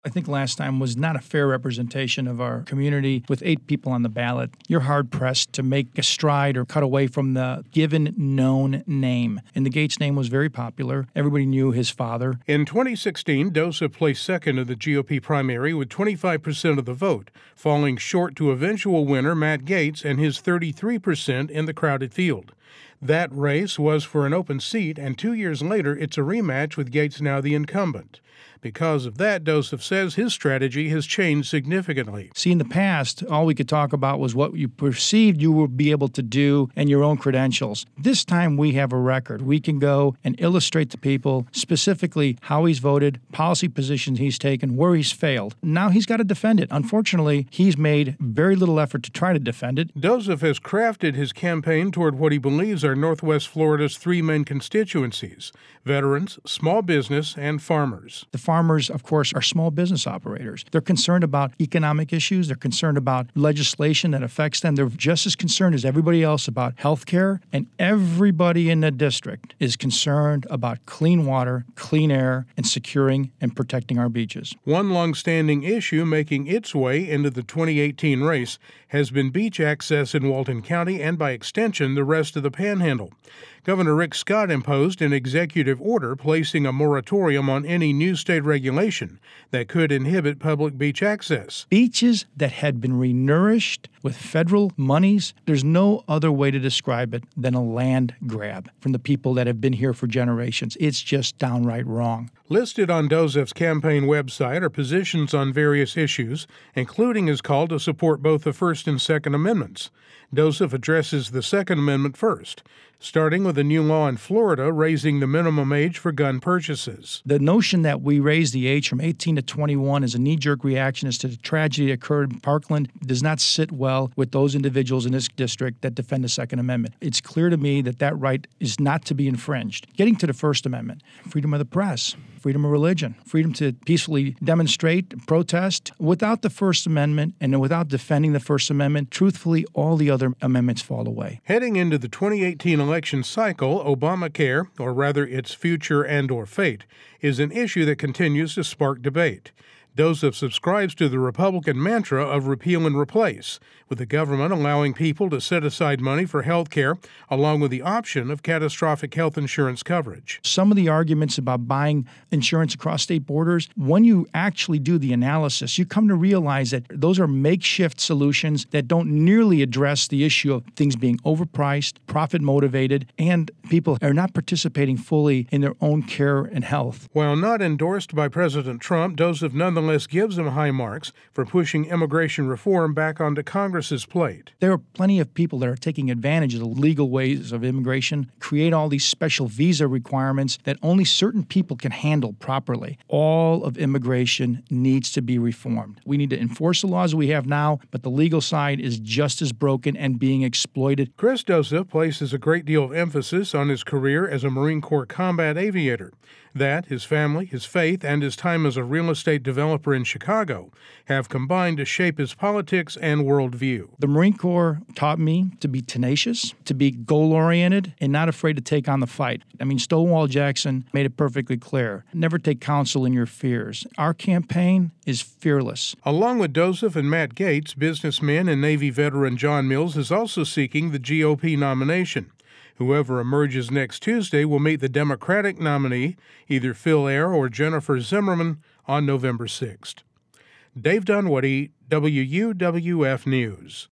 I think last time was not a fair representation of our community with 8 people on the ballot. You're hard-pressed to make a stride or cut away from the given known name. And the Gates name was very popular. Everybody knew his father. In 2016, Dosif placed second in the GOP primary with 25% of the vote, falling short to eventual winner Matt Gaetz and his 33% in the crowded field. That race was for an open seat, and 2 years later, it's a rematch with Gaetz now the incumbent. Because of that, Dosif says his strategy has changed significantly. See, in the past, all we could talk about was what you perceived you would be able to do and your own credentials. This time we have a record. We can go and illustrate to people specifically how he's voted, policy positions he's taken, where he's failed. Now he's got to defend it. Unfortunately, he's made very little effort to try to defend it. Dosif has crafted his campaign toward what he believes are Northwest Florida's 3 main constituencies: veterans, small business, and farmers. The farmers, of course, are small business operators. They're concerned about economic issues. They're concerned about legislation that affects them. They're just as concerned as everybody else about health care. And everybody in the district is concerned about clean water, clean air, and securing and protecting our beaches. One long-standing issue making its way into the 2018 race has been beach access in Walton County and, by extension, the rest of the Panhandle. Governor Rick Scott imposed an executive order placing a moratorium on any new state regulation that could inhibit public beach access. Beaches that had been renourished with federal monies, there's no other way to describe it than a land grab from the people that have been here for generations. It's just downright wrong. Listed on Dosif's campaign website are positions on various issues, including his call to support both the First and Second Amendments. Dosif addresses the Second Amendment first, starting with a new law in Florida raising the minimum age for gun purchases. The notion that we raise the age from 18 to 21 is a knee-jerk reaction as to the tragedy that occurred in Parkland does not sit well with those individuals in this district that defend the Second Amendment. It's clear to me that that right is not to be infringed. Getting to the First Amendment, freedom of the press, freedom of religion, freedom to peacefully demonstrate, protest. Without the First Amendment and without defending the First Amendment, truthfully, all the other amendments fall away. Heading into the 2018 election cycle, Obamacare, or rather its future and/or fate, is an issue that continues to spark debate. Dosif subscribes to the Republican mantra of repeal and replace, with the government allowing people to set aside money for health care, along with the option of catastrophic health insurance coverage. Some of the arguments about buying insurance across state borders, when you actually do the analysis, you come to realize that those are makeshift solutions that don't nearly address the issue of things being overpriced, profit-motivated, and people are not participating fully in their own care and health. While not endorsed by President Trump, Dosif nonetheless gives him high marks for pushing immigration reform back onto Congress's plate. There are plenty of people that are taking advantage of the legal ways of immigration, create all these special visa requirements that only certain people can handle properly. All of immigration needs to be reformed. We need to enforce the laws we have now, but the legal side is just as broken and being exploited. Chris Dosif places a great deal of emphasis on his career as a Marine Corps combat aviator. That, his family, his faith, and his time as a real estate developer in Chicago have combined to shape his politics and worldview. The Marine Corps taught me to be tenacious, to be goal-oriented, and not afraid to take on the fight. I mean, Stonewall Jackson made it perfectly clear. Never take counsel in your fears. Our campaign is fearless. Along with Dosif and Matt Gaetz, businessman and Navy veteran John Mills is also seeking the GOP nomination. Whoever emerges next Tuesday will meet the Democratic nominee, either Phil Eyre or Jennifer Zimmerman, on November 6th. Dave Dunwoody, WUWF News.